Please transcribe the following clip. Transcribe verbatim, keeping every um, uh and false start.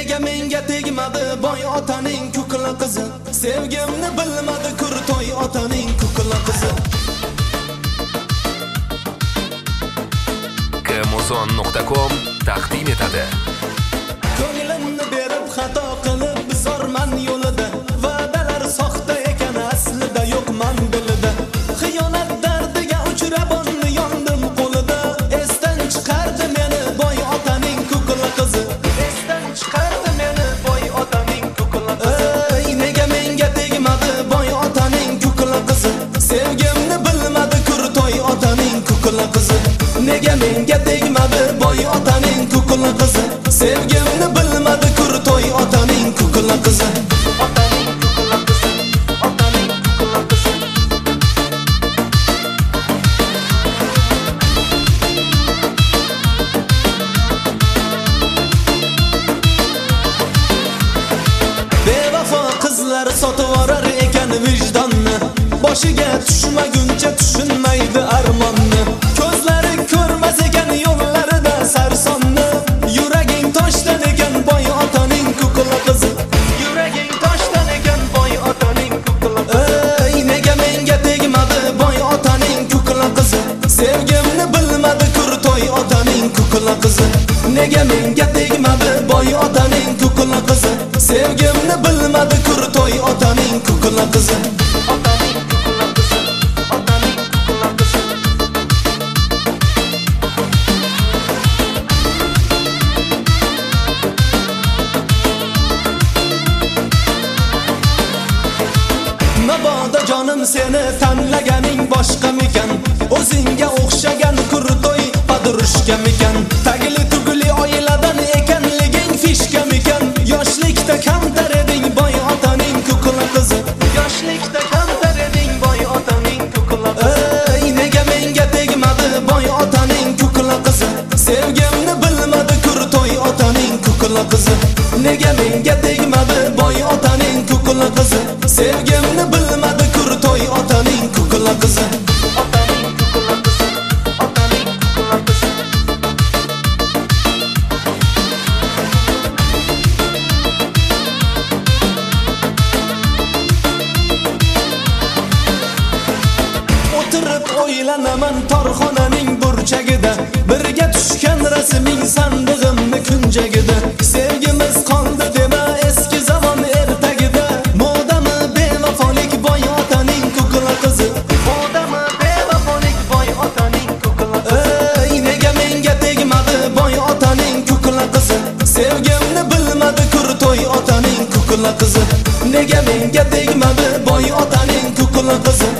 Nega menga tegmadi boy otaning ko'kla qizi? Sevgimni bilmadi kurtoy otaning ko'kla qizi. Kmozon nuqta com taqdim etadi. Ko'nglimni berib xato qilib bizorman yo'lida. Va'dalar soxta ekan aslida yo'qman bilida. Xiyonat dardiga uchrab onni yondim qo'lida. Esdan chiqardi meni boy otaning ko'kla qizi. Esdan chiqardi meni boy otaning ko'kla qizi. Ey nega menga tegmadi boy otaning ko'kla qizi? Sevgimni bilmadi kurtoy otaning ko'kla qizi. Nega menga tegmadi boy otaning ko'kla qizi? Sevgimni bilmadi kurtoy otaning ko'kla qizi. Otaning ko'kla qizi, otaning ko'kla qizi. Bevafo qizlar sotib orar ekan vijdonni. Boshiga tushmaguncha tushunmaydi armonni. Ko'zlari ko'rmas ekan yo'llarida sarsonni. Yuraging toshdan ekan boy otaning ko'kla qizi. Yuraging toshdan ekan boy otaning ko'kla qizi. Ey nega menga tegmadi boy otaning ko'kla qizi? Sevgimni bilmadi kurtoy otaning ko'kla qizi. Nega menga tegmadi boy otaning ko'kla qizi? Sevgimni bilmadi kurtoy otaning ko'kla qizi. Otaning ko'kla qizi, otaning ko'kla qizi. Mabodo jonim seni tanlaganing boshqamikan? O'zingga o'xshagan kurtoy padrushkamikan? Tagli tugli oiladan ekanliging fishkamikan? Yoshlikda kamtar eding boy otaning ko'kla qizi. Yoshlikda kamtar eding boy otaning ko'kla qizi. Ey nega menga tegmadi boy otaning ko'kla qizi? Sevgimni bilmadi kurtoy otaning ko'kla qizi. Nega menga tegmadi boy otaning ko'kla qizi? Sevgimni bilmadi kurtoy otaning ko'kla qizi. Otaning ko'kla qizi, otaning ko'kla qizi. O'tirib o'ylanaman torxonaning burchagida. Birga tushgan rasming sandig'imni kunjagida. Sevgimiz qoldi dema eski zamon ertagida. Modami bevafolik boy otaning ko'kla qizi. Modami bevafolik boy otaning ko'kla qizi. Ey nega menga tegmadi boy otaning ko'kla qizi? Sevgimni bilmadi kurtoy otaning ko'kla qizi. Nega menga tegmadi boy otaning ko'kla qizi?